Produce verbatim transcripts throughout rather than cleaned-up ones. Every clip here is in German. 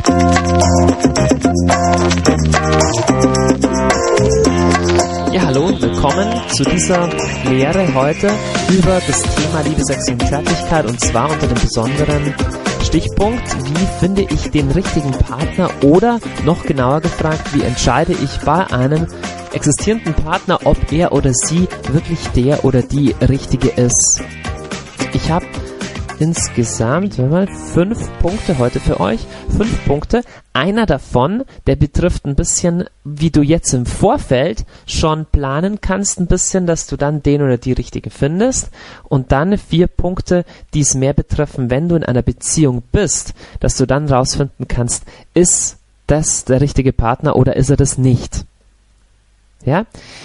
Ja, hallo und willkommen zu dieser Lehre heute über das Thema Liebe, Sex und Zärtlichkeit, und zwar unter dem besonderen Stichpunkt: Wie finde ich den richtigen Partner, oder noch genauer gefragt, wie entscheide ich bei einem existierenden Partner, ob er oder sie wirklich der oder die Richtige ist. Ich habe insgesamt mal fünf Punkte heute für euch. Fünf Punkte. Einer davon, der betrifft ein bisschen, wie du jetzt im Vorfeld schon planen kannst, ein bisschen, dass du dann den oder die Richtige findest. Und dann vier Punkte, die es mehr betreffen, wenn du in einer Beziehung bist, dass du dann rausfinden kannst, ist das der richtige Partner oder ist er das nicht. Ja?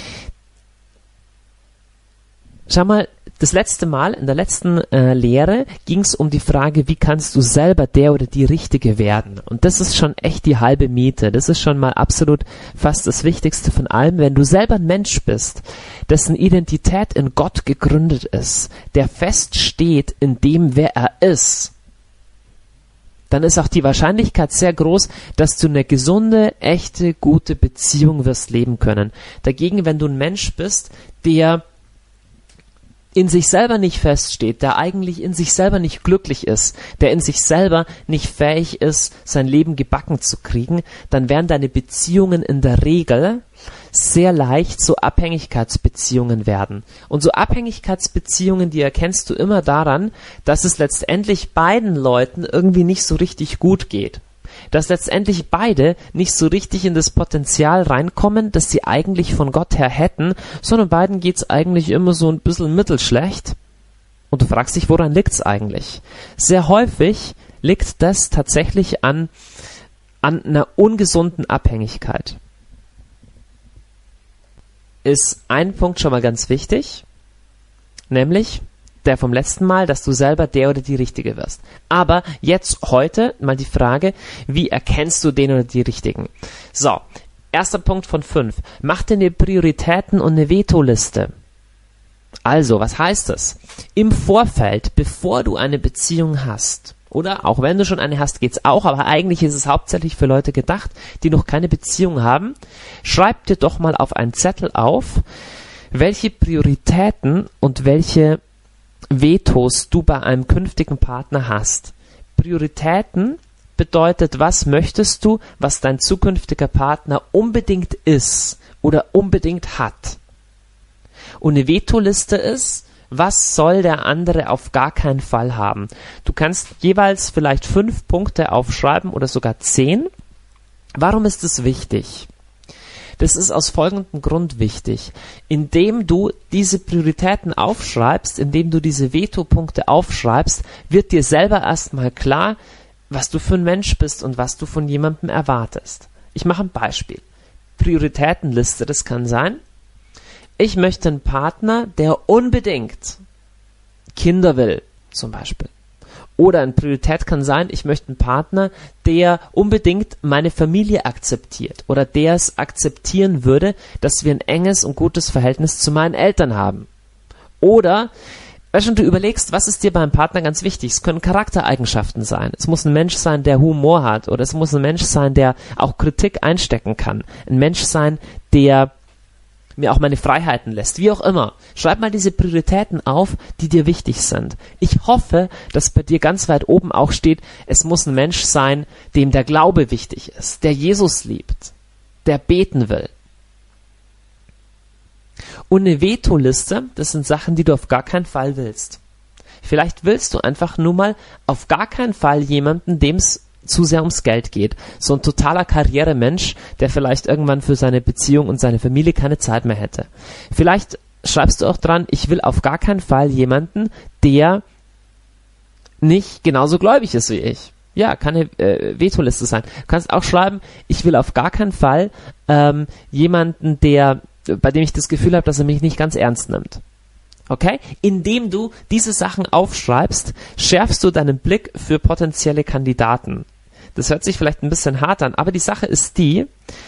Schau mal, das letzte Mal, in der letzten äh, Lehre, ging es um die Frage, wie kannst du selber der oder die Richtige werden? Und das ist schon echt die halbe Miete. Das ist schon mal absolut fast das Wichtigste von allem. Wenn du selber ein Mensch bist, dessen Identität in Gott gegründet ist, der feststeht in dem, wer er ist, dann ist auch die Wahrscheinlichkeit sehr groß, dass du eine gesunde, echte, gute Beziehung wirst leben können. Dagegen, wenn du ein Mensch bist, der in sich selber nicht feststeht, der eigentlich in sich selber nicht glücklich ist, der in sich selber nicht fähig ist, sein Leben gebacken zu kriegen, dann werden deine Beziehungen in der Regel sehr leicht so Abhängigkeitsbeziehungen werden. Und so Abhängigkeitsbeziehungen, die erkennst du immer daran, dass es letztendlich beiden Leuten irgendwie nicht so richtig gut geht. Dass letztendlich beide nicht so richtig in das Potenzial reinkommen, das sie eigentlich von Gott her hätten, sondern beiden geht's eigentlich immer so ein bisschen mittelschlecht. Und du fragst dich, woran liegt's eigentlich? Sehr häufig liegt das tatsächlich an, an einer ungesunden Abhängigkeit. Ist ein Punkt schon mal ganz wichtig, nämlich der vom letzten Mal, dass du selber der oder die Richtige wirst. Aber jetzt heute mal die Frage, wie erkennst du den oder die Richtigen? So, erster Punkt von fünf. Mach dir eine Prioritäten- und eine Vetoliste. Also, was heißt das? Im Vorfeld, bevor du eine Beziehung hast, oder auch wenn du schon eine hast, geht's auch, aber eigentlich ist es hauptsächlich für Leute gedacht, die noch keine Beziehung haben, schreib dir doch mal auf einen Zettel auf, welche Prioritäten und welche Vetos du bei einem künftigen Partner hast. Prioritäten bedeutet, was möchtest du, was dein zukünftiger Partner unbedingt ist oder unbedingt hat. Und eine Vetoliste ist, was soll der andere auf gar keinen Fall haben. Du kannst jeweils vielleicht fünf Punkte aufschreiben oder sogar zehn. Warum ist es wichtig? Das ist aus folgendem Grund wichtig. Indem du diese Prioritäten aufschreibst, indem du diese Veto-Punkte aufschreibst, wird dir selber erstmal klar, was du für ein Mensch bist und was du von jemandem erwartest. Ich mache ein Beispiel. Prioritätenliste, das kann sein: Ich möchte einen Partner, der unbedingt Kinder will, zum Beispiel. Oder eine Priorität kann sein, ich möchte einen Partner, der unbedingt meine Familie akzeptiert oder der es akzeptieren würde, dass wir ein enges und gutes Verhältnis zu meinen Eltern haben. Oder, weißt du, du überlegst, was ist dir beim Partner ganz wichtig? Es können Charaktereigenschaften sein. Es muss ein Mensch sein, der Humor hat, oder es muss ein Mensch sein, der auch Kritik einstecken kann. Ein Mensch sein, der mir auch meine Freiheiten lässt, wie auch immer. Schreib mal diese Prioritäten auf, die dir wichtig sind. Ich hoffe, dass bei dir ganz weit oben auch steht, es muss ein Mensch sein, dem der Glaube wichtig ist, der Jesus liebt, der beten will. Und eine Vetoliste, das sind Sachen, die du auf gar keinen Fall willst. Vielleicht willst du einfach nur mal auf gar keinen Fall jemanden, dem es zu sehr ums Geld geht. So ein totaler Karrieremensch, der vielleicht irgendwann für seine Beziehung und seine Familie keine Zeit mehr hätte. Vielleicht schreibst du auch dran, ich will auf gar keinen Fall jemanden, der nicht genauso gläubig ist wie ich. Ja, kann eine äh, Vetoliste sein. Du kannst auch schreiben, ich will auf gar keinen Fall ähm, jemanden, der, bei dem ich das Gefühl habe, dass er mich nicht ganz ernst nimmt. Okay? Indem du diese Sachen aufschreibst, schärfst du deinen Blick für potenzielle Kandidaten. Das hört sich vielleicht ein bisschen hart an, aber die Sache ist die,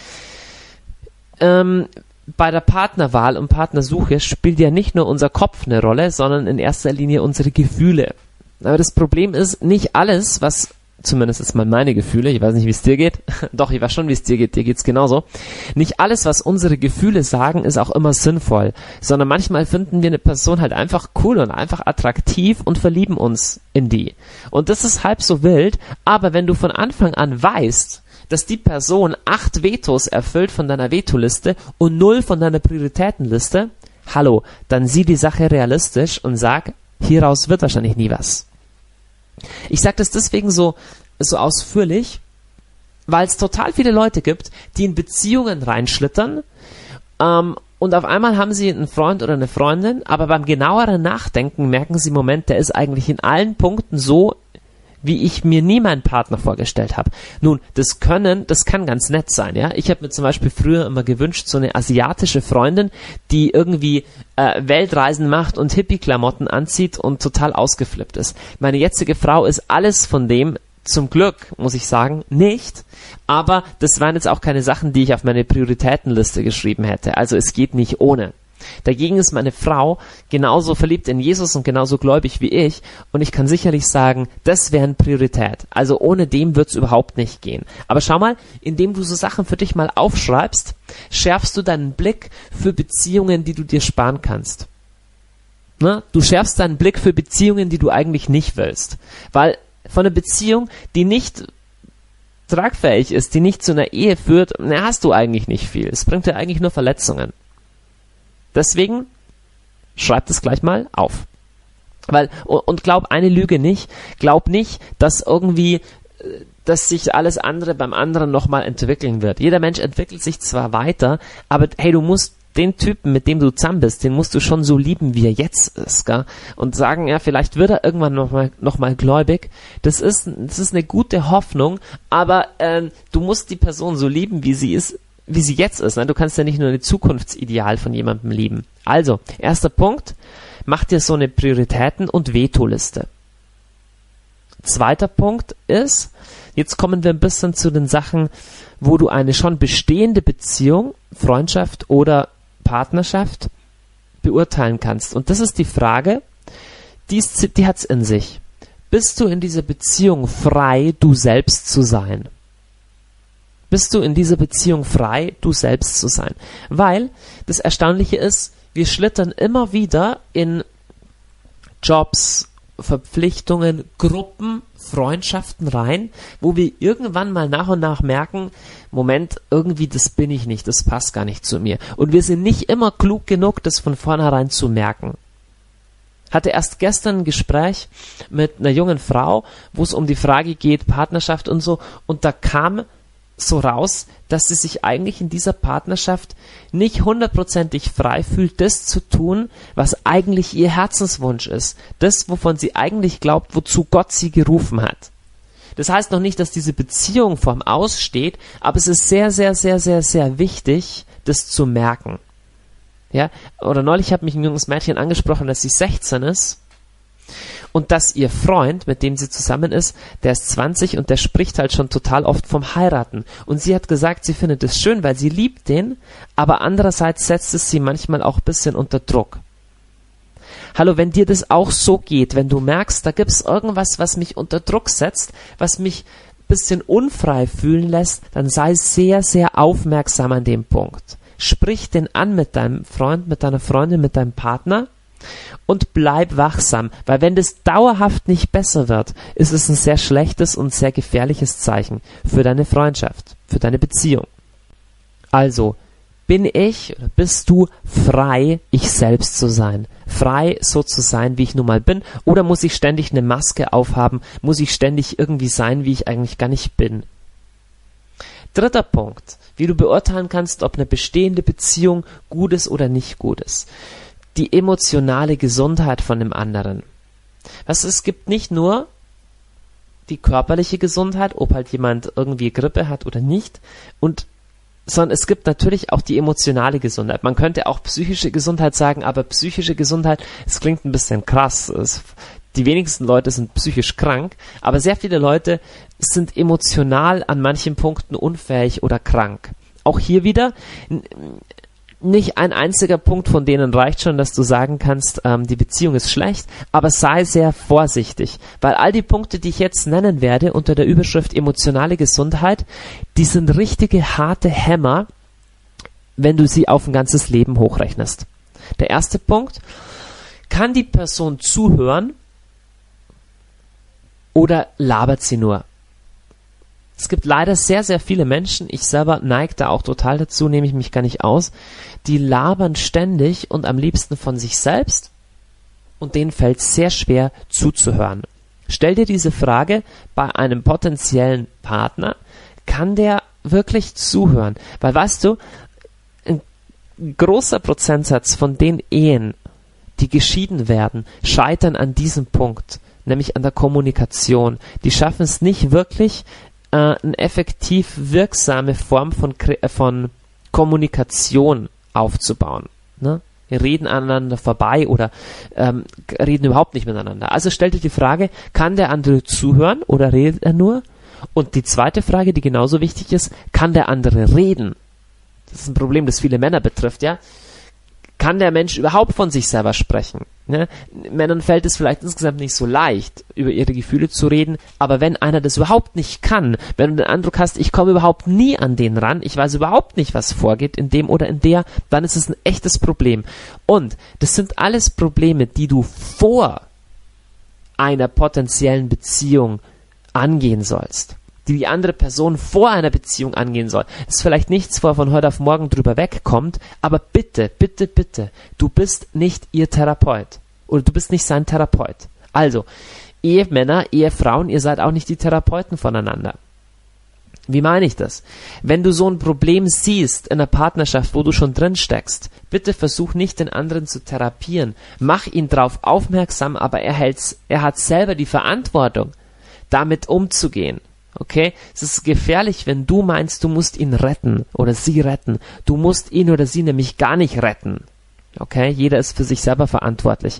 ähm, bei der Partnerwahl und Partnersuche spielt ja nicht nur unser Kopf eine Rolle, sondern in erster Linie unsere Gefühle. Aber das Problem ist, nicht alles, was zumindest ist mal meine Gefühle, ich weiß nicht, wie es dir geht, doch, ich weiß schon, wie es dir geht, dir geht's genauso. Nicht alles, was unsere Gefühle sagen, ist auch immer sinnvoll, sondern manchmal finden wir eine Person halt einfach cool und einfach attraktiv und verlieben uns in die. Und das ist halb so wild, aber wenn du von Anfang an weißt, dass die Person acht Vetos erfüllt von deiner Vetoliste und null von deiner Prioritätenliste, hallo, dann sieh die Sache realistisch und sag, hieraus wird wahrscheinlich nie was. Ich sage das deswegen so, so ausführlich, weil es total viele Leute gibt, die in Beziehungen reinschlittern ähm, und auf einmal haben sie einen Freund oder eine Freundin, aber beim genaueren Nachdenken merken sie, Moment, der ist eigentlich in allen Punkten so, wie ich mir nie meinen Partner vorgestellt habe. Nun, das können, das kann ganz nett sein, ja. Ich habe mir zum Beispiel früher immer gewünscht, so eine asiatische Freundin, die irgendwie äh, Weltreisen macht und Hippie-Klamotten anzieht und total ausgeflippt ist. Meine jetzige Frau ist alles von dem, zum Glück, muss ich sagen, nicht. Aber das waren jetzt auch keine Sachen, die ich auf meine Prioritätenliste geschrieben hätte. Also es geht nicht ohne. Dagegen ist meine Frau genauso verliebt in Jesus und genauso gläubig wie ich und ich kann sicherlich sagen, das wäre eine Priorität. Also ohne dem wird es überhaupt nicht gehen. Aber schau mal, indem du so Sachen für dich mal aufschreibst, schärfst du deinen Blick für Beziehungen, die du dir sparen kannst. Na? Du schärfst deinen Blick für Beziehungen, die du eigentlich nicht willst. Weil von einer Beziehung, die nicht tragfähig ist, die nicht zu einer Ehe führt, na, hast du eigentlich nicht viel. Es bringt dir eigentlich nur Verletzungen. Deswegen schreib das gleich mal auf. Weil, und glaub eine Lüge nicht, glaub nicht, dass irgendwie, dass sich alles andere beim anderen nochmal entwickeln wird. Jeder Mensch entwickelt sich zwar weiter, aber hey, du musst den Typen, mit dem du zusammen bist, den musst du schon so lieben, wie er jetzt ist, gell? Und sagen, ja, vielleicht wird er irgendwann nochmal noch mal gläubig. Das ist, das ist eine gute Hoffnung, aber ähm, du musst die Person so lieben, wie sie ist, wie sie jetzt ist. Ne? Du kannst ja nicht nur ein Zukunftsideal von jemandem lieben. Also, erster Punkt, mach dir so eine Prioritäten- und Vetoliste. Zweiter Punkt ist, jetzt kommen wir ein bisschen zu den Sachen, wo du eine schon bestehende Beziehung, Freundschaft oder Partnerschaft beurteilen kannst. Und das ist die Frage, die, ist, die hat's in sich. Bist du in dieser Beziehung frei, du selbst zu sein? Bist du in dieser Beziehung frei, du selbst zu sein? Weil das Erstaunliche ist, wir schlittern immer wieder in Jobs, Verpflichtungen, Gruppen, Freundschaften rein, wo wir irgendwann mal nach und nach merken, Moment, irgendwie das bin ich nicht, das passt gar nicht zu mir. Und wir sind nicht immer klug genug, das von vornherein zu merken. Hatte erst gestern ein Gespräch mit einer jungen Frau, wo es um die Frage geht, Partnerschaft und so, und da kam so raus, dass sie sich eigentlich in dieser Partnerschaft nicht hundertprozentig frei fühlt, das zu tun, was eigentlich ihr Herzenswunsch ist. Das, wovon sie eigentlich glaubt, wozu Gott sie gerufen hat. Das heißt noch nicht, dass diese Beziehung vorm Aus steht, aber es ist sehr, sehr, sehr, sehr, sehr wichtig, das zu merken. Ja? Oder neulich hat mich ein junges Mädchen angesprochen, dass sie sechzehn ist und dass ihr Freund, mit dem sie zusammen ist, der ist zwanzig und der spricht halt schon total oft vom Heiraten. Und sie hat gesagt, sie findet es schön, weil sie liebt den, aber andererseits setzt es sie manchmal auch ein bisschen unter Druck. Hallo, wenn dir das auch so geht, wenn du merkst, da gibt's irgendwas, was mich unter Druck setzt, was mich ein bisschen unfrei fühlen lässt, dann sei sehr, sehr aufmerksam an dem Punkt. Sprich den an mit deinem Freund, mit deiner Freundin, mit deinem Partner und bleib wachsam, weil wenn das dauerhaft nicht besser wird, ist es ein sehr schlechtes und sehr gefährliches Zeichen für deine Freundschaft, für deine Beziehung. Also, bin ich oder bist du frei, ich selbst zu sein? Frei, so zu sein, wie ich nun mal bin? Oder muss ich ständig eine Maske aufhaben? Muss ich ständig irgendwie sein, wie ich eigentlich gar nicht bin? Dritter Punkt, wie du beurteilen kannst, ob eine bestehende Beziehung gut ist oder nicht gut ist. Die emotionale Gesundheit von dem anderen. Was, es gibt nicht nur die körperliche Gesundheit, ob halt jemand irgendwie Grippe hat oder nicht, und sondern es gibt natürlich auch die emotionale Gesundheit. Man könnte auch psychische Gesundheit sagen, aber psychische Gesundheit, es klingt ein bisschen krass. Es, die wenigsten Leute sind psychisch krank, aber sehr viele Leute sind emotional an manchen Punkten unfähig oder krank. Auch hier wieder, nicht ein einziger Punkt von denen reicht schon, dass du sagen kannst, ähm, die Beziehung ist schlecht, aber sei sehr vorsichtig, weil all die Punkte, die ich jetzt nennen werde unter der Überschrift emotionale Gesundheit, die sind richtige harte Hämmer, wenn du sie auf ein ganzes Leben hochrechnest. Der erste Punkt: Kann die Person zuhören oder labert sie nur? Es gibt leider sehr, sehr viele Menschen, ich selber neige da auch total dazu, nehme ich mich gar nicht aus, die labern ständig und am liebsten von sich selbst und denen fällt es sehr schwer zuzuhören. Stell dir diese Frage bei einem potenziellen Partner: Kann der wirklich zuhören? Weil, weißt du, ein großer Prozentsatz von den Ehen, die geschieden werden, scheitern an diesem Punkt, nämlich an der Kommunikation. Die schaffen es nicht wirklich, äh, eine effektiv wirksame Form von, von Kommunikation aufzubauen. Ne? Wir reden aneinander vorbei oder ähm, reden überhaupt nicht miteinander. Also stell dir die Frage: Kann der andere zuhören oder redet er nur? Und die zweite Frage, die genauso wichtig ist: Kann der andere reden? Das ist ein Problem, das viele Männer betrifft, ja. Kann der Mensch überhaupt von sich selber sprechen? Ne? Männern fällt es vielleicht insgesamt nicht so leicht, über ihre Gefühle zu reden, aber wenn einer das überhaupt nicht kann, wenn du den Eindruck hast, ich komme überhaupt nie an den ran, ich weiß überhaupt nicht, was vorgeht in dem oder in der, dann ist es ein echtes Problem. Und das sind alles Probleme, die du vor einer potenziellen Beziehung angehen sollst, die die andere Person vor einer Beziehung angehen soll. Das ist vielleicht nichts, wo er von heute auf morgen drüber wegkommt, aber bitte, bitte, bitte, du bist nicht ihr Therapeut oder du bist nicht sein Therapeut. Also, Ehemänner, Ehefrauen, ihr seid auch nicht die Therapeuten voneinander. Wie meine ich das? Wenn du so ein Problem siehst in einer Partnerschaft, wo du schon drin steckst, bitte versuch nicht, den anderen zu therapieren. Mach ihn drauf aufmerksam, aber er, hält's, er hat selber die Verantwortung, damit umzugehen. Okay? Es ist gefährlich, wenn du meinst, du musst ihn retten oder sie retten. Du musst ihn oder sie nämlich gar nicht retten. Okay? Jeder ist für sich selber verantwortlich.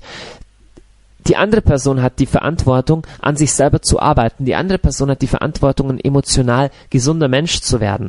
Die andere Person hat die Verantwortung, an sich selber zu arbeiten. Die andere Person hat die Verantwortung, ein emotional gesunder Mensch zu werden.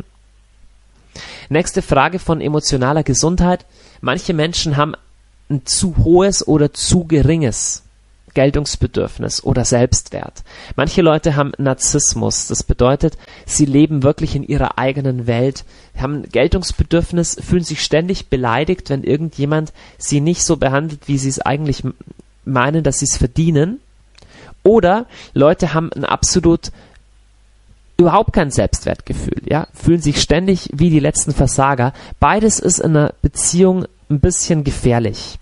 Nächste Frage von emotionaler Gesundheit. Manche Menschen haben ein zu hohes oder zu geringes Geltungsbedürfnis oder Selbstwert. Manche Leute haben Narzissmus. Das bedeutet, sie leben wirklich in ihrer eigenen Welt, haben ein Geltungsbedürfnis, fühlen sich ständig beleidigt, wenn irgendjemand sie nicht so behandelt, wie sie es eigentlich meinen, dass sie es verdienen. Oder Leute haben ein absolut überhaupt kein Selbstwertgefühl, ja, fühlen sich ständig wie die letzten Versager. Beides ist in einer Beziehung ein bisschen gefährlich.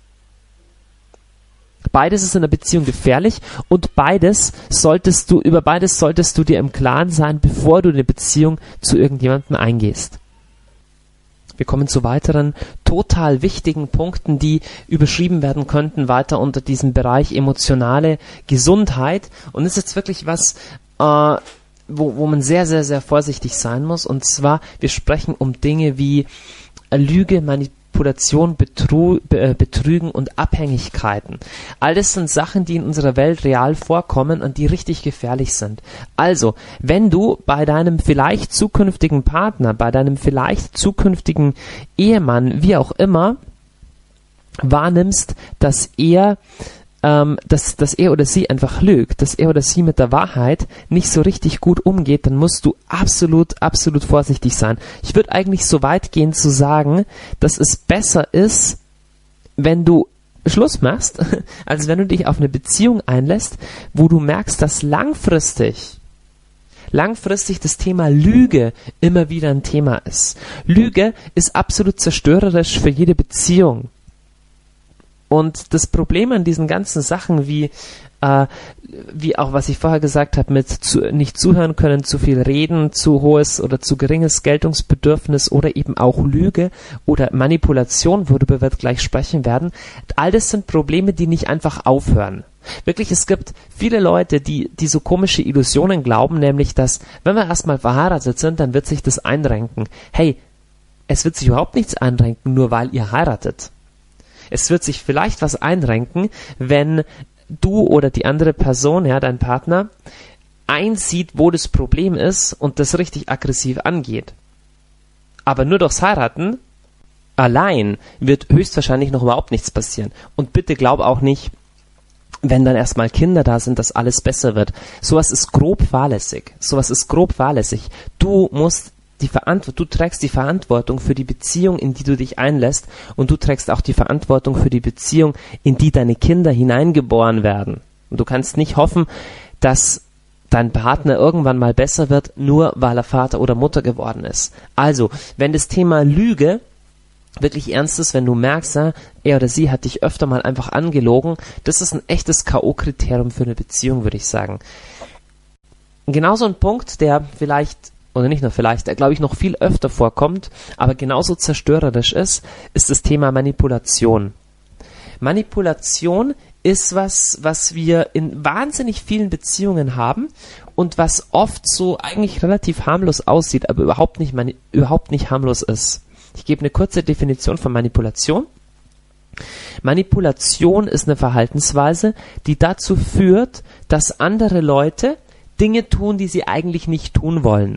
Beides ist in einer Beziehung gefährlich und beides solltest du, über beides solltest du dir im Klaren sein, bevor du eine Beziehung zu irgendjemandem eingehst. Wir kommen zu weiteren total wichtigen Punkten, die überschrieben werden könnten, weiter unter diesem Bereich emotionale Gesundheit. Und das ist jetzt wirklich was, äh, wo, wo man sehr, sehr, sehr vorsichtig sein muss. Und zwar, wir sprechen um Dinge wie Lüge, Manipulation, Betru- äh, Betrügen und Abhängigkeiten. All das sind Sachen, die in unserer Welt real vorkommen und die richtig gefährlich sind. Also, wenn du bei deinem vielleicht zukünftigen Partner, bei deinem vielleicht zukünftigen Ehemann, wie auch immer, wahrnimmst, dass er Ähm, dass, dass er oder sie einfach lügt, dass er oder sie mit der Wahrheit nicht so richtig gut umgeht, dann musst du absolut, absolut vorsichtig sein. Ich würde eigentlich so weit gehen zu sagen, dass es besser ist, wenn du Schluss machst, als wenn du dich auf eine Beziehung einlässt, wo du merkst, dass langfristig langfristig das Thema Lüge immer wieder ein Thema ist. Lüge ist absolut zerstörerisch für jede Beziehung. Und das Problem an diesen ganzen Sachen, wie, äh, wie auch was ich vorher gesagt habe, mit zu, nicht zuhören können, zu viel reden, zu hohes oder zu geringes Geltungsbedürfnis oder eben auch Lüge oder Manipulation, worüber wir gleich sprechen werden, all das sind Probleme, die nicht einfach aufhören. Wirklich, es gibt viele Leute, die, die so komische Illusionen glauben, nämlich, dass, wenn wir erstmal verheiratet sind, dann wird sich das einrenken. Hey, es wird sich überhaupt nichts einrenken, nur weil ihr heiratet. Es wird sich vielleicht was einrenken, wenn du oder die andere Person, ja, dein Partner, einsieht, wo das Problem ist und das richtig aggressiv angeht. Aber nur durchs Heiraten allein wird höchstwahrscheinlich noch überhaupt nichts passieren. Und bitte glaub auch nicht, wenn dann erstmal Kinder da sind, dass alles besser wird. Sowas ist grob fahrlässig. Sowas ist grob fahrlässig. Du musst die Verantwortung, du trägst die Verantwortung für die Beziehung, in die du dich einlässt, und du trägst auch die Verantwortung für die Beziehung, in die deine Kinder hineingeboren werden. Und du kannst nicht hoffen, dass dein Partner irgendwann mal besser wird, nur weil er Vater oder Mutter geworden ist. Also, wenn das Thema Lüge wirklich ernst ist, wenn du merkst, er oder sie hat dich öfter mal einfach angelogen, das ist ein echtes K O-Kriterium für eine Beziehung, würde ich sagen. Genauso ein Punkt, der vielleicht, oder nicht nur vielleicht, der glaube ich noch viel öfter vorkommt, aber genauso zerstörerisch ist, ist das Thema Manipulation. Manipulation ist was, was wir in wahnsinnig vielen Beziehungen haben und was oft so eigentlich relativ harmlos aussieht, aber überhaupt nicht, mani- überhaupt nicht harmlos ist. Ich gebe eine kurze Definition von Manipulation. Manipulation ist eine Verhaltensweise, die dazu führt, dass andere Leute Dinge tun, die sie eigentlich nicht tun wollen.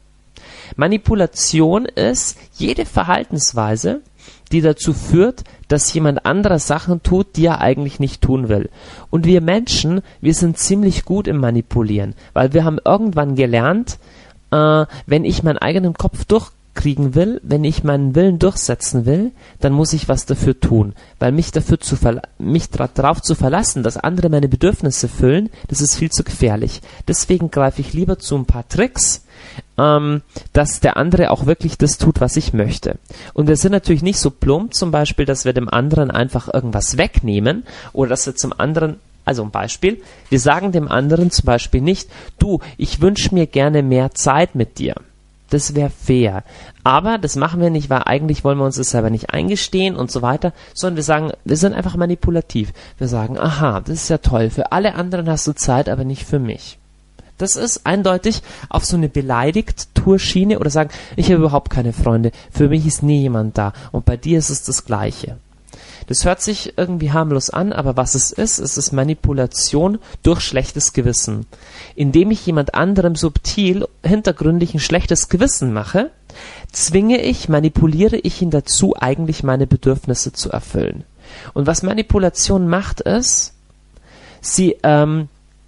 Manipulation ist jede Verhaltensweise, die dazu führt, dass jemand anderer Sachen tut, die er eigentlich nicht tun will. Und wir Menschen, wir sind ziemlich gut im Manipulieren, weil wir haben irgendwann gelernt, äh, wenn ich meinen eigenen Kopf durchkriegen will, wenn ich meinen Willen durchsetzen will, dann muss ich was dafür tun, weil mich dafür zu verla- mich darauf zu verlassen, dass andere meine Bedürfnisse füllen, das ist viel zu gefährlich. Deswegen greife ich lieber zu ein paar Tricks, ähm, dass der andere auch wirklich das tut, was ich möchte. Und wir sind natürlich nicht so plump, zum Beispiel, dass wir dem anderen einfach irgendwas wegnehmen oder dass wir zum anderen, also ein Beispiel, wir sagen dem anderen zum Beispiel nicht, du, ich wünsche mir gerne mehr Zeit mit dir. Das wäre fair. Aber das machen wir nicht, weil eigentlich wollen wir uns das selber nicht eingestehen und so weiter, sondern wir sagen, wir sind einfach manipulativ. Wir sagen, aha, das ist ja toll, für alle anderen hast du Zeit, aber nicht für mich. Das ist eindeutig auf so eine Beleidigt-Tour-Schiene oder sagen, ich habe überhaupt keine Freunde, für mich ist nie jemand da und bei dir ist es das Gleiche. Das hört sich irgendwie harmlos an, aber was es ist, es ist Manipulation durch schlechtes Gewissen. Indem ich jemand anderem subtil, hintergründig ein schlechtes Gewissen mache, zwinge ich, manipuliere ich ihn dazu, eigentlich meine Bedürfnisse zu erfüllen. Und was Manipulation macht, ist, sie, ähm,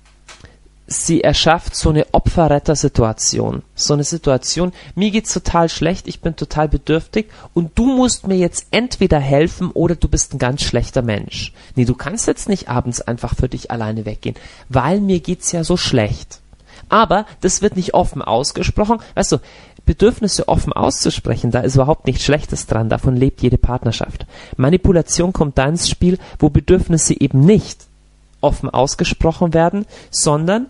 sie erschafft so eine Opferretter-Situation. So eine Situation, mir geht's total schlecht, ich bin total bedürftig und du musst mir jetzt entweder helfen oder du bist ein ganz schlechter Mensch. Nee, du kannst jetzt nicht abends einfach für dich alleine weggehen, weil mir geht's ja so schlecht. Aber das wird nicht offen ausgesprochen. Weißt du, Bedürfnisse offen auszusprechen, da ist überhaupt nichts Schlechtes dran. Davon lebt jede Partnerschaft. Manipulation kommt da ins Spiel, wo Bedürfnisse eben nicht offen ausgesprochen werden, sondern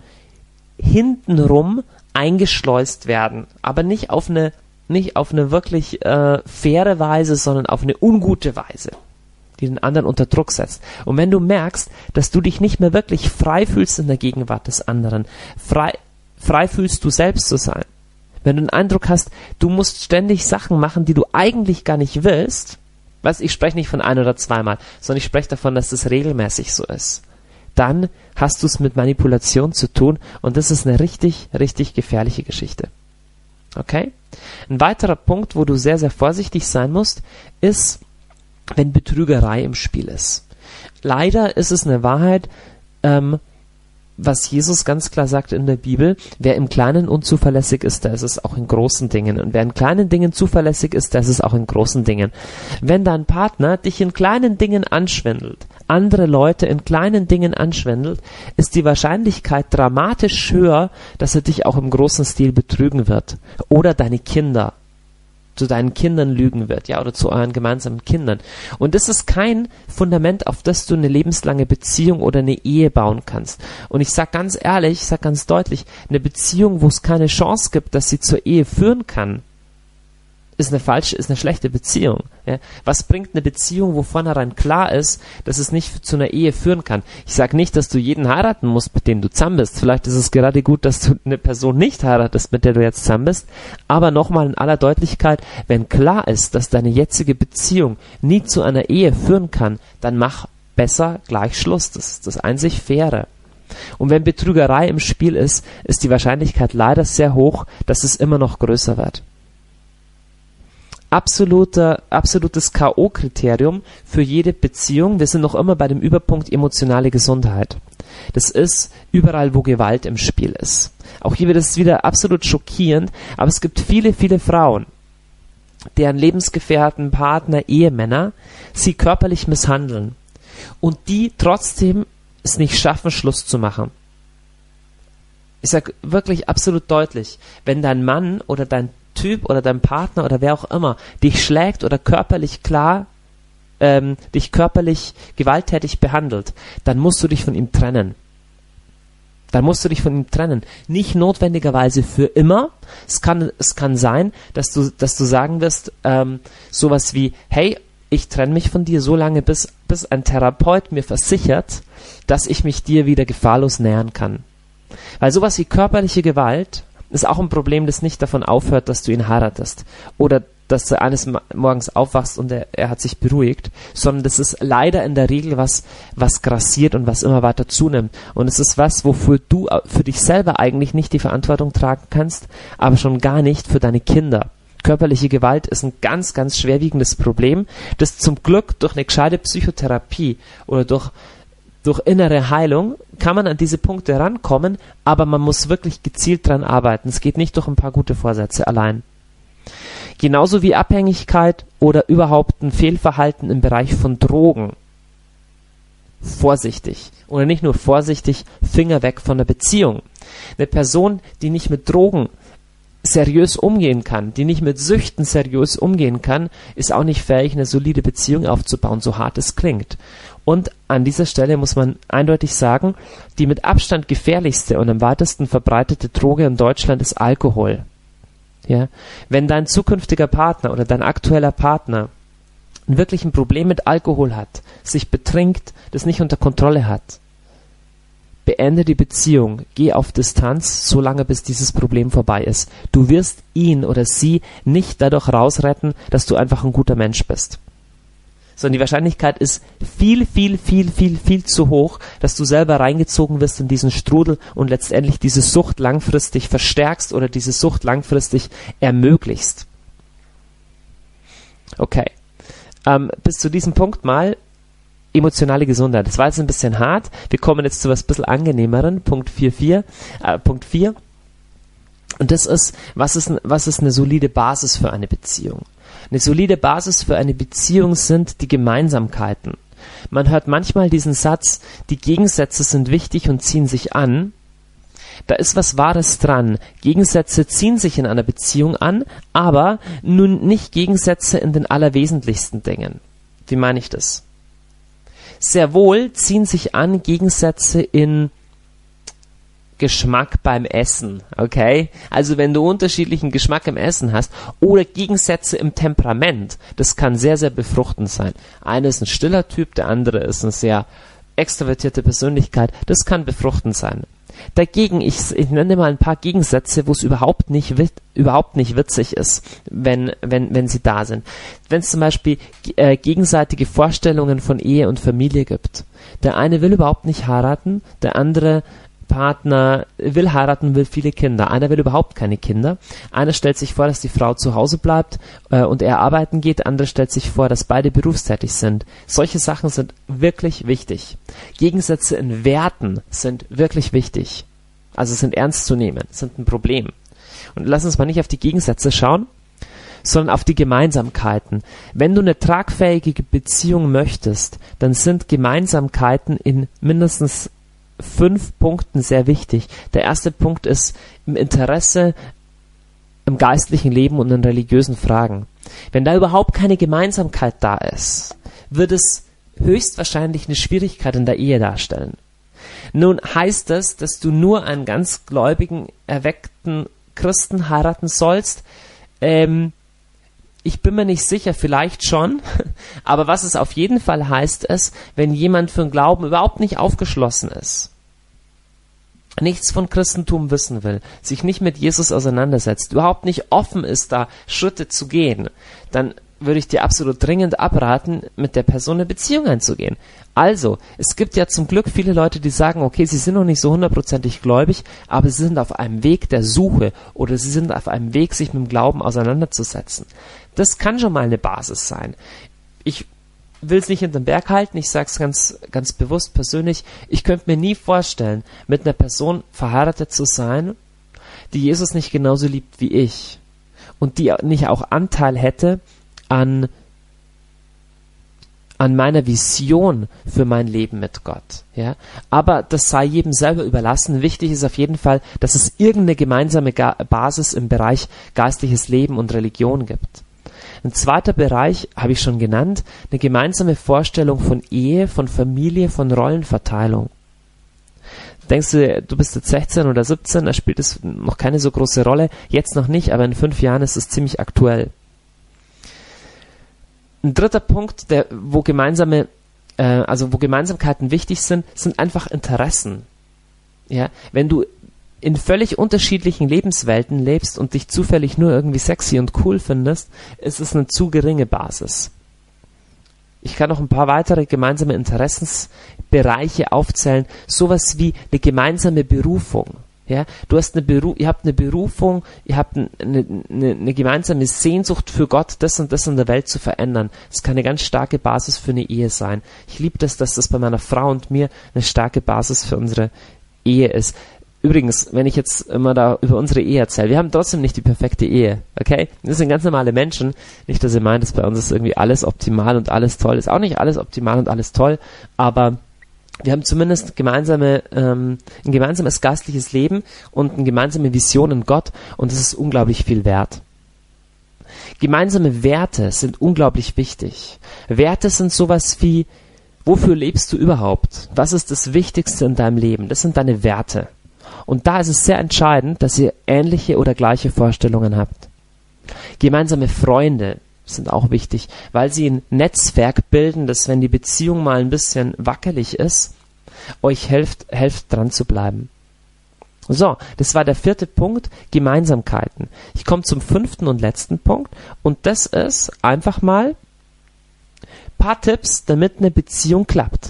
hintenrum eingeschleust werden. Aber nicht auf eine, nicht auf eine wirklich äh, faire Weise, sondern auf eine ungute Weise, die den anderen unter Druck setzt. Und wenn du merkst, dass du dich nicht mehr wirklich frei fühlst in der Gegenwart des anderen, frei, frei fühlst du selbst zu sein, wenn du den Eindruck hast, du musst ständig Sachen machen, die du eigentlich gar nicht willst, weißt, ich spreche nicht von ein oder zweimal, sondern ich spreche davon, dass das regelmäßig so ist, dann hast du es mit Manipulation zu tun und das ist eine richtig, richtig gefährliche Geschichte. Okay? Ein weiterer Punkt, wo du sehr, sehr vorsichtig sein musst, ist, wenn Betrügerei im Spiel ist. Leider ist es eine Wahrheit, ähm, was Jesus ganz klar sagt in der Bibel, wer im Kleinen unzuverlässig ist, der ist es auch in großen Dingen. Und wer in kleinen Dingen zuverlässig ist, der ist es auch in großen Dingen. Wenn dein Partner dich in kleinen Dingen anschwindelt, andere Leute in kleinen Dingen anschwindelt, ist die Wahrscheinlichkeit dramatisch höher, dass er dich auch im großen Stil betrügen wird. Oder deine Kinder. Zu deinen Kindern lügen wird, ja, oder zu euren gemeinsamen Kindern. Und das ist kein Fundament, auf das du eine lebenslange Beziehung oder eine Ehe bauen kannst. Und ich sag ganz ehrlich, ich sag ganz deutlich, eine Beziehung, wo es keine Chance gibt, dass sie zur Ehe führen kann, ist eine falsche, ist eine schlechte Beziehung. Ja? Was bringt eine Beziehung, wo vornherein klar ist, dass es nicht zu einer Ehe führen kann? Ich sage nicht, dass du jeden heiraten musst, mit dem du zusammen bist. Vielleicht ist es gerade gut, dass du eine Person nicht heiratest, mit der du jetzt zusammen bist. Aber nochmal in aller Deutlichkeit, wenn klar ist, dass deine jetzige Beziehung nie zu einer Ehe führen kann, dann mach besser gleich Schluss. Das ist das einzig Faire. Und wenn Betrügerei im Spiel ist, ist die Wahrscheinlichkeit leider sehr hoch, dass es immer noch größer wird. absoluter, absolutes K O-Kriterium für jede Beziehung. Wir sind noch immer bei dem Überpunkt emotionale Gesundheit. Das ist überall, wo Gewalt im Spiel ist. Auch hier wird es wieder absolut schockierend, aber es gibt viele, viele Frauen, deren Lebensgefährten, Partner, Ehemänner sie körperlich misshandeln und die trotzdem es nicht schaffen, Schluss zu machen. Ich sage wirklich absolut deutlich, wenn dein Mann oder dein Typ oder dein Partner oder wer auch immer dich schlägt oder körperlich klar, ähm, dich körperlich gewalttätig behandelt, dann musst du dich von ihm trennen. Dann musst du dich von ihm trennen. Nicht notwendigerweise für immer. Es kann, es kann sein, dass du, dass du sagen wirst, ähm, sowas wie, hey, ich trenne mich von dir so lange, bis, bis ein Therapeut mir versichert, dass ich mich dir wieder gefahrlos nähern kann. Weil sowas wie körperliche Gewalt ist auch ein Problem, das nicht davon aufhört, dass du ihn heiratest. Oder dass du eines Morgens aufwachst und er, er hat sich beruhigt, sondern das ist leider in der Regel was, was grassiert und was immer weiter zunimmt. Und es ist was, wofür du für dich selber eigentlich nicht die Verantwortung tragen kannst, aber schon gar nicht für deine Kinder. Körperliche Gewalt ist ein ganz, ganz schwerwiegendes Problem, das zum Glück durch eine gescheite Psychotherapie oder durch, durch innere Heilung kann man an diese Punkte rankommen, aber man muss wirklich gezielt dran arbeiten. Es geht nicht durch ein paar gute Vorsätze allein. Genauso wie Abhängigkeit oder überhaupt ein Fehlverhalten im Bereich von Drogen. Vorsichtig. Oder nicht nur vorsichtig, Finger weg von der Beziehung. Eine Person, die nicht mit Drogen seriös umgehen kann, die nicht mit Süchten seriös umgehen kann, ist auch nicht fähig, eine solide Beziehung aufzubauen, so hart es klingt. Und an dieser Stelle muss man eindeutig sagen, die mit Abstand gefährlichste und am weitesten verbreitete Droge in Deutschland ist Alkohol. Ja, wenn dein zukünftiger Partner oder dein aktueller Partner wirklich ein Problem mit Alkohol hat, sich betrinkt, das nicht unter Kontrolle hat, beende die Beziehung, geh auf Distanz, solange bis dieses Problem vorbei ist. Du wirst ihn oder sie nicht dadurch rausretten, dass du einfach ein guter Mensch bist. Sondern die Wahrscheinlichkeit ist viel, viel, viel, viel, viel zu hoch, dass du selber reingezogen wirst in diesen Strudel und letztendlich diese Sucht langfristig verstärkst oder diese Sucht langfristig ermöglichst. Okay. Ähm, bis zu diesem Punkt mal emotionale Gesundheit. Das war jetzt ein bisschen hart. Wir kommen jetzt zu was ein bisschen angenehmeren. Punkt vier Punkt vier. Äh, Punkt vier. Und das ist, was ist, was ist eine solide Basis für eine Beziehung? Eine solide Basis für eine Beziehung sind die Gemeinsamkeiten. Man hört manchmal diesen Satz, die Gegensätze sind wichtig und ziehen sich an. Da ist was Wahres dran. Gegensätze ziehen sich in einer Beziehung an, aber nun nicht Gegensätze in den allerwesentlichsten Dingen. Wie meine ich das? Sehr wohl ziehen sich an Gegensätze in Geschmack beim Essen, okay? Also wenn du unterschiedlichen Geschmack im Essen hast oder Gegensätze im Temperament, das kann sehr, sehr befruchtend sein. Einer ist ein stiller Typ, der andere ist eine sehr extrovertierte Persönlichkeit, das kann befruchtend sein. Dagegen, ich, ich nenne mal ein paar Gegensätze, wo es überhaupt nicht, überhaupt nicht witzig ist, wenn, wenn, wenn sie da sind. Wenn es zum Beispiel äh, gegenseitige Vorstellungen von Ehe und Familie gibt. Der eine will überhaupt nicht heiraten, der andere Partner will heiraten, will viele Kinder. Einer will überhaupt keine Kinder. Einer stellt sich vor, dass die Frau zu Hause bleibt äh, und er arbeiten geht. Andere stellt sich vor, dass beide berufstätig sind. Solche Sachen sind wirklich wichtig. Gegensätze in Werten sind wirklich wichtig. Also sind ernst zu nehmen, sind ein Problem. Und lass uns mal nicht auf die Gegensätze schauen, sondern auf die Gemeinsamkeiten. Wenn du eine tragfähige Beziehung möchtest, dann sind Gemeinsamkeiten in mindestens fünf Punkten sehr wichtig. Der erste Punkt ist im Interesse im geistlichen Leben und in religiösen Fragen. Wenn da überhaupt keine Gemeinsamkeit da ist, wird es höchstwahrscheinlich eine Schwierigkeit in der Ehe darstellen. Nun heißt das, dass du nur einen ganz gläubigen, erweckten Christen heiraten sollst. Ähm, Ich bin mir nicht sicher, vielleicht schon, aber was es auf jeden Fall heißt, ist, wenn jemand für den Glauben überhaupt nicht aufgeschlossen ist, nichts von Christentum wissen will, sich nicht mit Jesus auseinandersetzt, überhaupt nicht offen ist, da Schritte zu gehen, dann würde ich dir absolut dringend abraten, mit der Person eine Beziehung einzugehen. Also, es gibt ja zum Glück viele Leute, die sagen, okay, sie sind noch nicht so hundertprozentig gläubig, aber sie sind auf einem Weg der Suche oder sie sind auf einem Weg, sich mit dem Glauben auseinanderzusetzen. Das kann schon mal eine Basis sein. Ich will es nicht hinterm Berg halten, ich sage es ganz, ganz bewusst persönlich, ich könnte mir nie vorstellen, mit einer Person verheiratet zu sein, die Jesus nicht genauso liebt wie ich und die nicht auch Anteil hätte an, an meiner Vision für mein Leben mit Gott. Ja? Aber das sei jedem selber überlassen. Wichtig ist auf jeden Fall, dass es irgendeine gemeinsame Ga- Basis im Bereich geistliches Leben und Religion gibt. Ein zweiter Bereich habe ich schon genannt, eine gemeinsame Vorstellung von Ehe, von Familie, von Rollenverteilung. Denkst du, du bist jetzt sechzehn oder siebzehn, da spielt es noch keine so große Rolle, jetzt noch nicht, aber in fünf Jahren ist es ziemlich aktuell. Ein dritter Punkt, der, wo gemeinsame, äh, also wo Gemeinsamkeiten wichtig sind, sind einfach Interessen. Ja, wenn du in völlig unterschiedlichen Lebenswelten lebst und dich zufällig nur irgendwie sexy und cool findest, ist es eine zu geringe Basis. Ich kann noch ein paar weitere gemeinsame Interessensbereiche aufzählen, sowas wie eine gemeinsame Berufung. Ja, du hast eine Beru- ihr habt eine Berufung, ihr habt eine, eine, eine gemeinsame Sehnsucht für Gott, das und das in der Welt zu verändern. Das kann eine ganz starke Basis für eine Ehe sein. Ich liebe das, dass das bei meiner Frau und mir eine starke Basis für unsere Ehe ist. Übrigens, wenn ich jetzt immer da über unsere Ehe erzähle, wir haben trotzdem nicht die perfekte Ehe, okay? Wir sind ganz normale Menschen. Nicht, dass ihr meint, dass bei uns ist irgendwie alles optimal und alles toll. Ist auch nicht alles optimal und alles toll, aber wir haben zumindest gemeinsame, ähm, ein gemeinsames geistliches Leben und eine gemeinsame Vision in Gott und das ist unglaublich viel wert. Gemeinsame Werte sind unglaublich wichtig. Werte sind sowas wie, wofür lebst du überhaupt? Was ist das Wichtigste in deinem Leben? Das sind deine Werte. Und da ist es sehr entscheidend, dass ihr ähnliche oder gleiche Vorstellungen habt. Gemeinsame Freunde sind auch wichtig, weil sie ein Netzwerk bilden, das, wenn die Beziehung mal ein bisschen wackelig ist, euch helft, helft dran zu bleiben. So, das war der vierte Punkt, Gemeinsamkeiten. Ich komme zum fünften und letzten Punkt und das ist einfach mal ein paar Tipps, damit eine Beziehung klappt.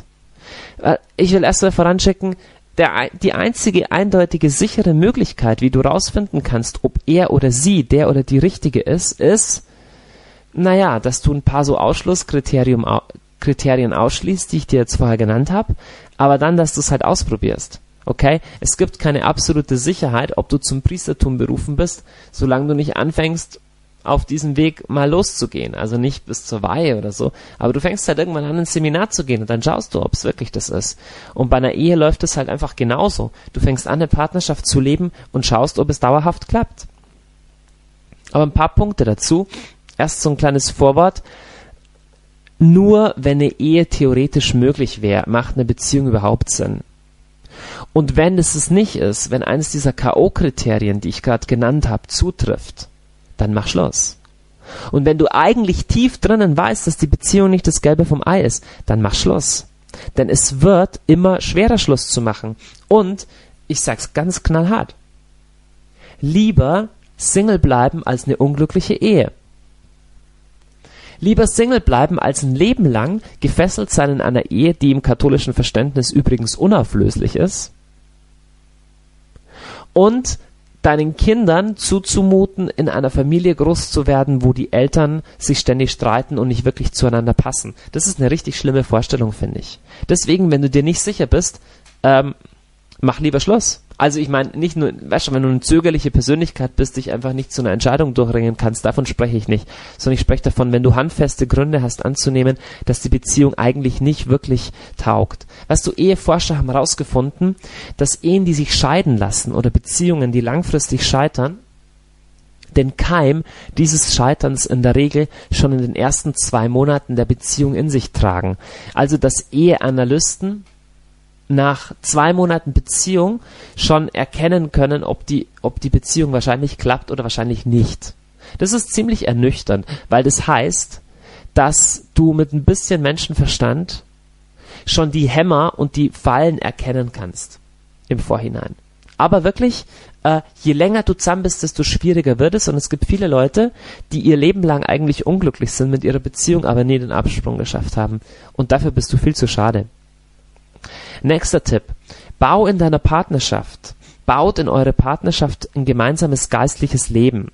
Ich will erst mal voranschicken, Der, die einzige eindeutige sichere Möglichkeit, wie du rausfinden kannst, ob er oder sie der oder die Richtige ist, ist, naja, dass du ein paar so Ausschlusskriterien Kriterien ausschließt, die ich dir jetzt vorher genannt habe, aber dann, dass du es halt ausprobierst. Okay? Es gibt keine absolute Sicherheit, ob du zum Priestertum berufen bist, solange du nicht anfängst, auf diesem Weg mal loszugehen. Also nicht bis zur Weihe oder so. Aber du fängst halt irgendwann an, ins Seminar zu gehen und dann schaust du, ob es wirklich das ist. Und bei einer Ehe läuft es halt einfach genauso. Du fängst an, eine Partnerschaft zu leben und schaust, ob es dauerhaft klappt. Aber ein paar Punkte dazu. Erst so ein kleines Vorwort. Nur wenn eine Ehe theoretisch möglich wäre, macht eine Beziehung überhaupt Sinn. Und wenn es es nicht ist, wenn eines dieser K O-Kriterien, die ich gerade genannt habe, zutrifft, dann mach Schluss. Und wenn du eigentlich tief drinnen weißt, dass die Beziehung nicht das Gelbe vom Ei ist, dann mach Schluss. Denn es wird immer schwerer, Schluss zu machen. Und ich sag's ganz knallhart. Lieber Single bleiben als eine unglückliche Ehe. Lieber Single bleiben als ein Leben lang gefesselt sein in einer Ehe, die im katholischen Verständnis übrigens unauflöslich ist. Und deinen Kindern zuzumuten, in einer Familie groß zu werden, wo die Eltern sich ständig streiten und nicht wirklich zueinander passen. Das ist eine richtig schlimme Vorstellung, finde ich. Deswegen, wenn du dir nicht sicher bist, ähm, mach lieber Schluss. Also ich meine, nicht nur, weißt du, wenn du eine zögerliche Persönlichkeit bist, dich einfach nicht zu einer Entscheidung durchringen kannst, davon spreche ich nicht. Sondern ich spreche davon, wenn du handfeste Gründe hast anzunehmen, dass die Beziehung eigentlich nicht wirklich taugt. Weißt du, Eheforscher haben herausgefunden, dass Ehen, die sich scheiden lassen oder Beziehungen, die langfristig scheitern, den Keim dieses Scheiterns in der Regel schon in den ersten zwei Monaten der Beziehung in sich tragen. Also dass Eheanalysten nach zwei Monaten Beziehung schon erkennen können, ob die, ob die Beziehung wahrscheinlich klappt oder wahrscheinlich nicht. Das ist ziemlich ernüchternd, weil das heißt, dass du mit ein bisschen Menschenverstand schon die Hämmer und die Fallen erkennen kannst im Vorhinein. Aber wirklich, äh, je länger du zusammen bist, desto schwieriger wird es. Und es gibt viele Leute, die ihr Leben lang eigentlich unglücklich sind mit ihrer Beziehung, aber nie den Absprung geschafft haben. Und dafür bist du viel zu schade. Nächster Tipp. Bau in deiner Partnerschaft. Baut in eure Partnerschaft ein gemeinsames geistliches Leben.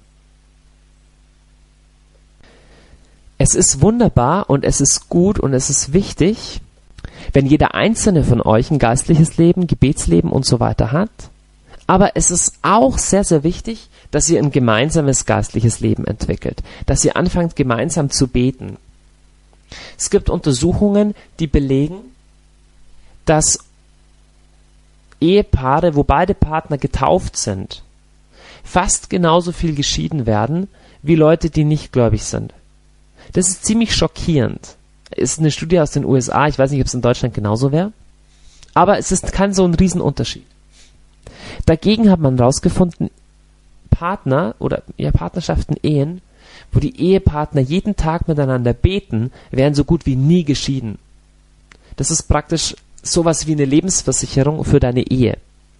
Es ist wunderbar und es ist gut und es ist wichtig, wenn jeder einzelne von euch ein geistliches Leben, Gebetsleben und so weiter hat. Aber es ist auch sehr, sehr wichtig, dass ihr ein gemeinsames geistliches Leben entwickelt, dass ihr anfangt, gemeinsam zu beten. Es gibt Untersuchungen, die belegen, dass Ehepaare, wo beide Partner getauft sind, fast genauso viel geschieden werden, wie Leute, die nicht gläubig sind. Das ist ziemlich schockierend. Ist eine Studie aus den U S A, ich weiß nicht, ob es in Deutschland genauso wäre, aber es ist kein so ein Riesenunterschied. Dagegen hat man herausgefunden, Partner oder ja, Partnerschaften, Ehen, wo die Ehepartner jeden Tag miteinander beten, werden so gut wie nie geschieden. Das ist praktisch sowas wie eine Lebensversicherung für deine Ehe.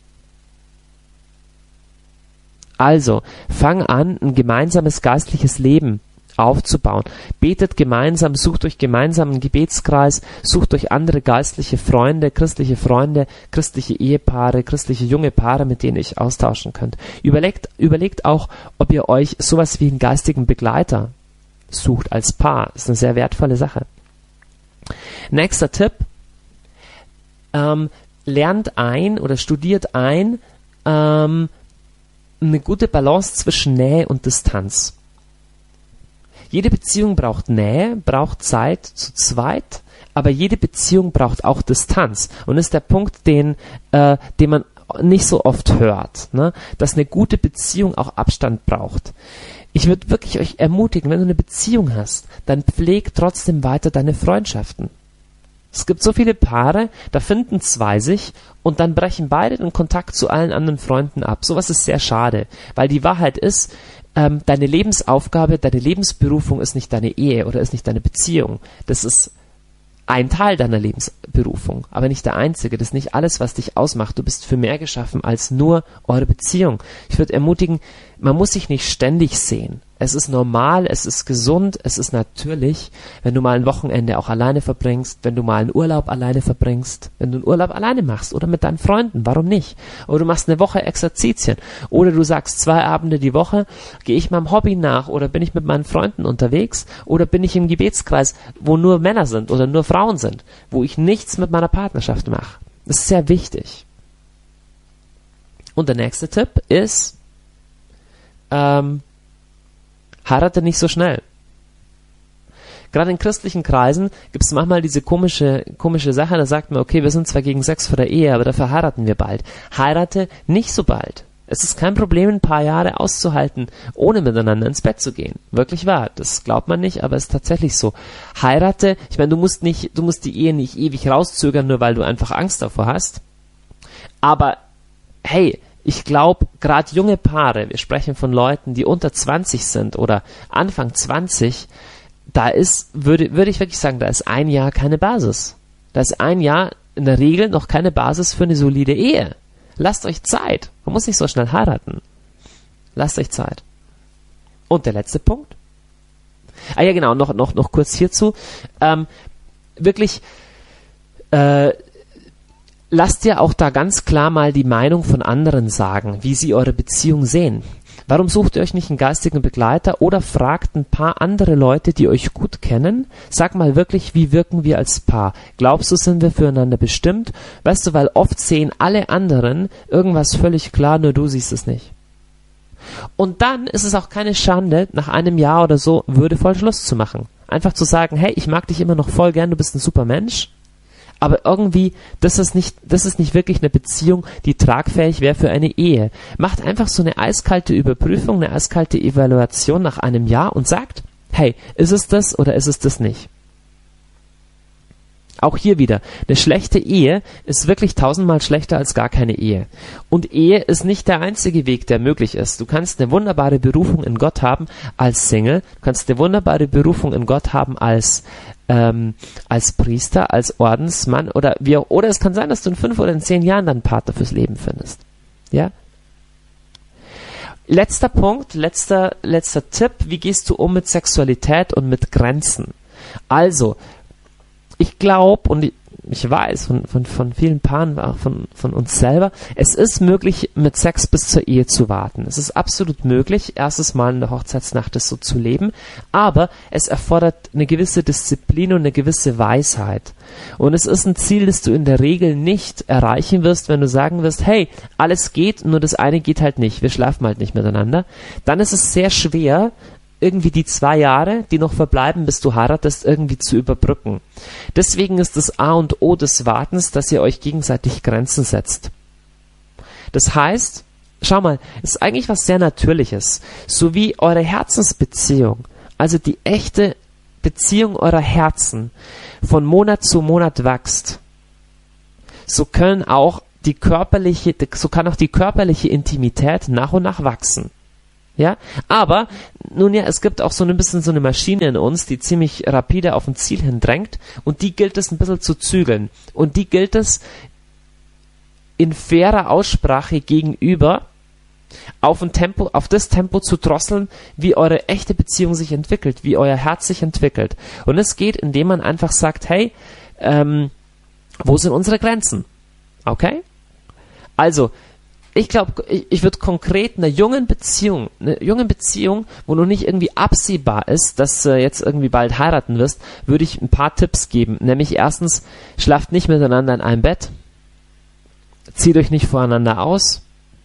Also, fang an, ein gemeinsames geistliches Leben aufzubauen. Betet gemeinsam, sucht euch gemeinsam einen Gebetskreis, sucht euch andere geistliche Freunde, christliche Freunde, christliche Ehepaare, christliche junge Paare, mit denen ihr euch austauschen könnt. Überlegt, überlegt auch, ob ihr euch sowas wie einen geistigen Begleiter sucht als Paar. Das ist eine sehr wertvolle Sache. Nächster Tipp. Ähm, lernt ein oder studiert ein ähm, eine gute Balance zwischen Nähe und Distanz. Jede Beziehung braucht Nähe, braucht Zeit zu zweit, aber jede Beziehung braucht auch Distanz. Und das ist der Punkt, den, äh, den man nicht so oft hört, ne? Dass eine gute Beziehung auch Abstand braucht. Ich würde wirklich euch ermutigen, wenn du eine Beziehung hast, dann pfleg trotzdem weiter deine Freundschaften. Es gibt so viele Paare, da finden zwei sich und dann brechen beide den Kontakt zu allen anderen Freunden ab. Sowas ist sehr schade, weil die Wahrheit ist, ähm, deine Lebensaufgabe, deine Lebensberufung ist nicht deine Ehe oder ist nicht deine Beziehung. Das ist ein Teil deiner Lebensberufung, aber nicht der einzige. Das ist nicht alles, was dich ausmacht. Du bist für mehr geschaffen als nur eure Beziehung. Ich würde ermutigen, man muss sich nicht ständig sehen. Es ist normal, es ist gesund, es ist natürlich, wenn du mal ein Wochenende auch alleine verbringst, wenn du mal einen Urlaub alleine verbringst, wenn du einen Urlaub alleine machst oder mit deinen Freunden, warum nicht? Oder du machst eine Woche Exerzitien oder du sagst, zwei Abende die Woche gehe ich meinem Hobby nach oder bin ich mit meinen Freunden unterwegs oder bin ich im Gebetskreis, wo nur Männer sind oder nur Frauen sind, wo ich nichts mit meiner Partnerschaft mache. Das ist sehr wichtig. Und der nächste Tipp ist, ähm, heirate nicht so schnell. Gerade in christlichen Kreisen gibt es manchmal diese komische, komische Sache, da sagt man, okay, wir sind zwar gegen Sex vor der Ehe, aber dafür heiraten wir bald. Heirate nicht so bald. Es ist kein Problem, ein paar Jahre auszuhalten, ohne miteinander ins Bett zu gehen. Wirklich wahr. Das glaubt man nicht, aber es ist tatsächlich so. Heirate, ich meine, du musst nicht, du musst die Ehe nicht ewig rauszögern, nur weil du einfach Angst davor hast. Aber, hey, ich glaube, gerade junge Paare, wir sprechen von Leuten, die unter zwanzig sind oder Anfang zwanzig, da ist, würde, würde ich wirklich sagen, da ist ein Jahr keine Basis. Da ist ein Jahr in der Regel noch keine Basis für eine solide Ehe. Lasst euch Zeit. Man muss nicht so schnell heiraten. Lasst euch Zeit. Und der letzte Punkt. Ah ja, genau, noch, noch, noch kurz hierzu. Ähm, wirklich, äh, lasst ihr auch da ganz klar mal die Meinung von anderen sagen, wie sie eure Beziehung sehen. Warum sucht ihr euch nicht einen geistigen Begleiter oder fragt ein paar andere Leute, die euch gut kennen? Sag mal wirklich, wie wirken wir als Paar? Glaubst du, sind wir füreinander bestimmt? Weißt du, weil oft sehen alle anderen irgendwas völlig klar, nur du siehst es nicht. Und dann ist es auch keine Schande, nach einem Jahr oder so würdevoll Schluss zu machen. Einfach zu sagen, hey, ich mag dich immer noch voll gern, du bist ein super Mensch. Aber irgendwie, das ist nicht, das ist nicht wirklich eine Beziehung, die tragfähig wäre für eine Ehe. Macht einfach so eine eiskalte Überprüfung, eine eiskalte Evaluation nach einem Jahr und sagt, hey, ist es das oder ist es das nicht? Auch hier wieder, eine schlechte Ehe ist wirklich tausendmal schlechter als gar keine Ehe. Und Ehe ist nicht der einzige Weg, der möglich ist. Du kannst eine wunderbare Berufung in Gott haben als Single, du kannst eine wunderbare Berufung in Gott haben als ähm, als Priester, als Ordensmann oder wie auch, oder es kann sein, dass du in fünf oder in zehn Jahren dann einen Partner fürs Leben findest. Ja? letzter Punkt, letzter, letzter Tipp, wie gehst du um mit Sexualität und mit Grenzen? Also, ich glaube und ich, ich weiß von, von, von vielen Paaren, auch von, von uns selber, es ist möglich, mit Sex bis zur Ehe zu warten. Es ist absolut möglich, erstes Mal in der Hochzeitsnacht das so zu leben, aber es erfordert eine gewisse Disziplin und eine gewisse Weisheit. Und es ist ein Ziel, das du in der Regel nicht erreichen wirst, wenn du sagen wirst, hey, alles geht, nur das eine geht halt nicht, wir schlafen halt nicht miteinander. Dann ist es sehr schwer, irgendwie die zwei Jahre, die noch verbleiben, bis du heiratest, irgendwie zu überbrücken. Deswegen ist das A und O des Wartens, dass ihr euch gegenseitig Grenzen setzt. Das heißt, schau mal, ist eigentlich was sehr Natürliches. So wie eure Herzensbeziehung, also die echte Beziehung eurer Herzen, von Monat zu Monat wächst, so können auch die körperliche, so kann auch die körperliche Intimität nach und nach wachsen. Ja, aber, nun ja, es gibt auch so ein bisschen so eine Maschine in uns, die ziemlich rapide auf ein Ziel hindrängt und die gilt es ein bisschen zu zügeln und die gilt es in fairer Aussprache gegenüber auf ein Tempo, auf das Tempo zu drosseln, wie eure echte Beziehung sich entwickelt, wie euer Herz sich entwickelt. Und es geht, indem man einfach sagt, hey, ähm, wo sind unsere Grenzen? Okay? Also, ich glaube, ich, ich würde konkret einer jungen Beziehung, einer jungen Beziehung, wo noch nicht irgendwie absehbar ist, dass du äh, jetzt irgendwie bald heiraten wirst, würde ich ein paar Tipps geben. Nämlich erstens, schlaft nicht miteinander in einem Bett, zieht euch nicht voreinander aus,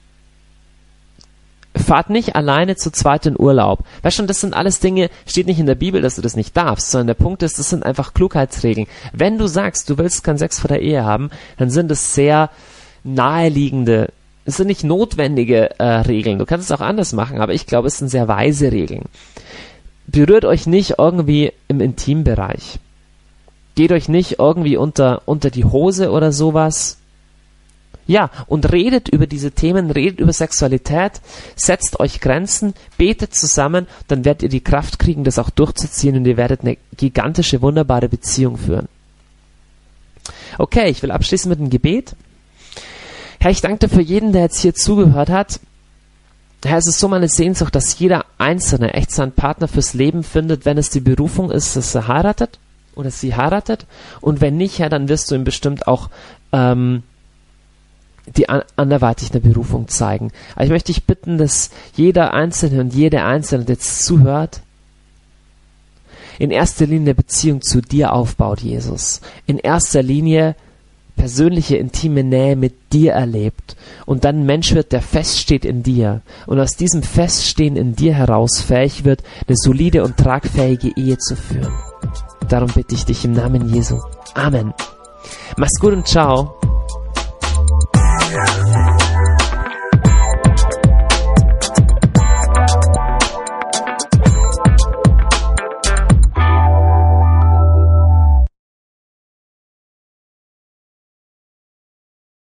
fahrt nicht alleine zu zweit in Urlaub. Weißt schon, das sind alles Dinge, steht nicht in der Bibel, dass du das nicht darfst, sondern der Punkt ist, das sind einfach Klugheitsregeln. Wenn du sagst, du willst keinen Sex vor der Ehe haben, dann sind es sehr naheliegende, es sind nicht notwendige äh, Regeln. Du kannst es auch anders machen, aber ich glaube, es sind sehr weise Regeln. Berührt euch nicht irgendwie im Intimbereich. Geht euch nicht irgendwie unter, unter die Hose oder sowas. Ja, und redet über diese Themen, redet über Sexualität, setzt euch Grenzen, betet zusammen, dann werdet ihr die Kraft kriegen, das auch durchzuziehen und ihr werdet eine gigantische, wunderbare Beziehung führen. Okay, ich will abschließen mit einem Gebet. Herr, ich danke dir für jeden, der jetzt hier zugehört hat. Herr, es ist so meine Sehnsucht, dass jeder Einzelne echt seinen Partner fürs Leben findet, wenn es die Berufung ist, dass er heiratet oder sie heiratet. Und wenn nicht, Herr, dann wirst du ihm bestimmt auch ähm, die an anderweitig eine Berufung zeigen. Aber ich möchte dich bitten, dass jeder Einzelne und jede Einzelne, der jetzt zuhört, in erster Linie eine Beziehung zu dir aufbaut, Jesus. In erster Linie persönliche, intime Nähe mit dir erlebt und dann ein Mensch wird, der feststeht in dir und aus diesem Feststehen in dir heraus fähig wird, eine solide und tragfähige Ehe zu führen. Darum bitte ich dich im Namen Jesu. Amen. Mach's gut und ciao.